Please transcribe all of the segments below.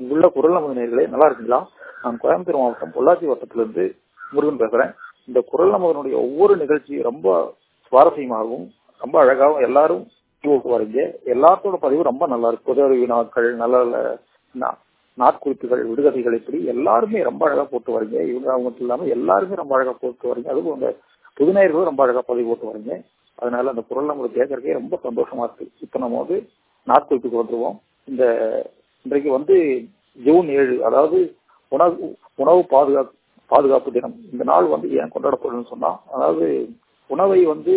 அங்குள்ள குரல் நமது நேயர்களே நல்லா இருக்குங்களா? நான் கோயம்புத்தூர் மாவட்டம் பொள்ளாச்சி வட்டத்திலிருந்து முருகன் பேசுறேன். இந்த குரல் நமதனுடைய ஒவ்வொரு நிகழ்ச்சி ரொம்ப சுவாரஸ்யமாகவும் ரொம்ப அழகாகவும் எல்லாரும் வரீங்க. எல்லாத்தோட பதிவு ரொம்ப நல்லா இருக்கு. பொது அறிவு வினாக்கள், நல்ல நாட்குறிப்புகள், விடுகதைகள், இப்படி எல்லாருமே ரொம்ப அழகா போட்டு வரீங்க. அவங்க மட்டும் இல்லாம எல்லாருமே ரொம்ப அழகா போட்டு வரீங்க. அதுவும் அந்த புதுநேயர்களும் ரொம்ப அழகா பதிவு போட்டு வரீங்க. அதனால அந்த குரல் நம்மளுக்கு கேட்கறதுக்கே ரொம்ப சந்தோஷமா இருக்கு. இப்ப நம்ம வந்து நாட்குறிப்புக்கு வந்துருவோம். இன்றைக்கு ஜூன் 7, அதாவது உணவு பாதுகாப்பு தினம். இந்த நாள் ஏன் கொண்டாடப்படுதுன்னு சொன்னா, அதாவது உணவை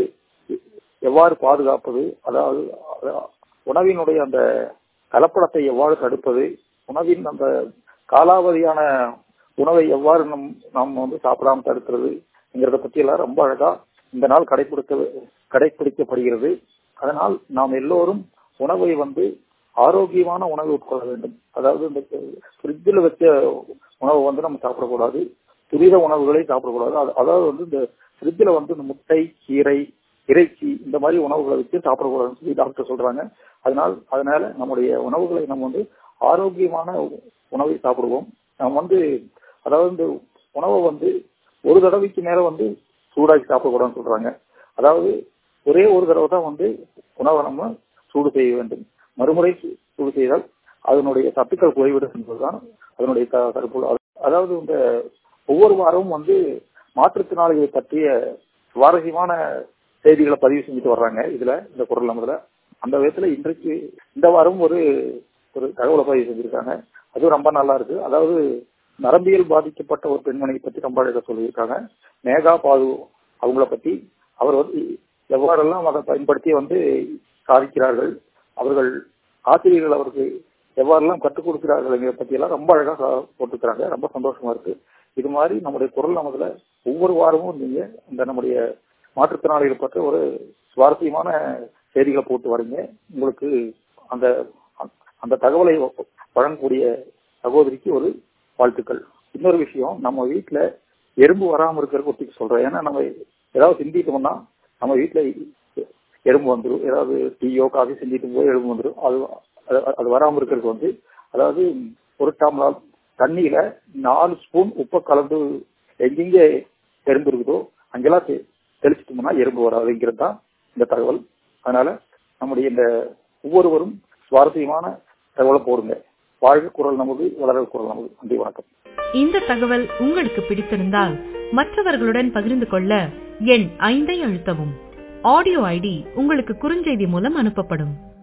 எவ்வாறு பாதுகாப்பது, அதாவது உணவினுடைய அந்த கலப்படத்தை எவ்வாறு தடுப்பது, உணவின் அந்த காலாவதியான உணவை எவ்வாறு நாம் சாப்பிடாம தடுக்கிறதுங்கிறத பத்தி எல்லாம் ரொம்ப அழகா இந்த நாள் கடைபிடிக்கப்படுகிறது. அதனால் நாம் எல்லோரும் உணவை ஆரோக்கியமான உணவை உட்கொள்ள வேண்டும். அதாவது இந்த ஃப்ரிட்ஜில் வச்ச உணவை நம்ம சாப்பிடக்கூடாது, துரித உணவுகளை சாப்பிடக்கூடாது. அதாவது இந்த ஃப்ரிட்ஜில் இந்த முட்டை, கீரை, இறைச்சி இந்த மாதிரி உணவுகளை வச்சு சாப்பிடக்கூடாதுன்னு சொல்லி டாக்டர் சொல்றாங்க. அதனால நம்முடைய உணவுகளை நம்ம ஆரோக்கியமான உணவை சாப்பிடுவோம். நம்ம அதாவது இந்த உணவை ஒரு தடவைக்கு மேல சூடாக்கி சாப்பிடக்கூடாதுன்னு சொல்றாங்க. அதாவது ஒரே ஒரு தடவை தான் உணவை நம்ம சூடு செய்ய வேண்டும். மறுமுறை சூடு செய்தால் அதனுடைய சத்துக்கள் குறைவிடும் என்பதுதான் அதனுடைய கருப்பொருள். அதாவது இந்த ஒவ்வொரு வாரமும் மாற்றுத்திறனாளிகளை பற்றிய சுவாரஸ்யமான செய்திகளை பதிவு செஞ்சுட்டு வர்றாங்க. இந்த குரல் நமதுல அந்த விதத்துல இன்றைக்கு இந்த வாரம் ஒரு தகவலை பதிவு செஞ்சிருக்காங்க. அதுவும் ரொம்ப நல்லா இருக்கு. அதாவது நரம்பியல் பாதிக்கப்பட்ட ஒரு பெண்மணியை பத்தி ரொம்ப அழகா சொல்லியிருக்காங்க. மேகா பாது அவங்கள பத்தி, அவர் எவ்வாறெல்லாம் அதை பயன்படுத்தி சாதிக்கிறார்கள், அவர்கள் ஆசிரியர்கள் அவருக்கு எவ்வாறெல்லாம் கற்றுக் கொடுக்கிறார்கள் பத்தி எல்லாம் ரொம்ப அழகா போட்டுக்கிறாங்க. ரொம்ப சந்தோஷமா இருக்கு. இது மாதிரி நம்முடைய குரல் நமதுல ஒவ்வொரு வாரமும் நீங்க இந்த நம்முடைய மாற்றுத்திறனாளிகள் பற்றி ஒரு சுவாரஸ்யமான செய்திகளை போட்டு வரீங்க. உங்களுக்கு அந்த தகவலை வழங்கக்கூடிய சகோதரிக்கு ஒரு வாழ்த்துக்கள். இன்னொரு விஷயம், நம்ம வீட்டுல எறும்பு வராமல் இருக்கிறதுக்கு ஒத்திக்கு சொல்றேன். ஏன்னா நம்ம ஏதாவது சிந்திட்டோம்னா நம்ம வீட்டுல எறும்பு வந்துடும். ஏதாவது டீயோ காஃபி செஞ்சுட்டு போய் எறும்பு வந்துடும். அது வராமல் இருக்கிறதுக்கு அதாவது ஒரு டம்ளர் தண்ணியில 4 ஸ்பூன் உப்பை கலந்து எங்கெங்க எறும்பு இருக்குதோ அங்கெல்லாம் தெளிச்சிட்டோம்னா எறும்பு வராதுங்கிறது தான் இந்த தகவல். அதனால நம்முடைய இந்த ஒவ்வொருவரும் சுவாரஸ்யமான தகவலை போடுங்க. வாழ்க குரல் நமது, வளர குரல் நமது. நன்றி, வணக்கம். இந்த தகவல் உங்களுக்கு பிடித்திருந்தால் மற்றவர்களுடன் பகிர்ந்து கொள்ள எண் 5 அழுத்தவும். ஆடியோ ஐடி உங்களுக்கு குறுஞ்செய்தி மூலம் அனுப்பப்படும்.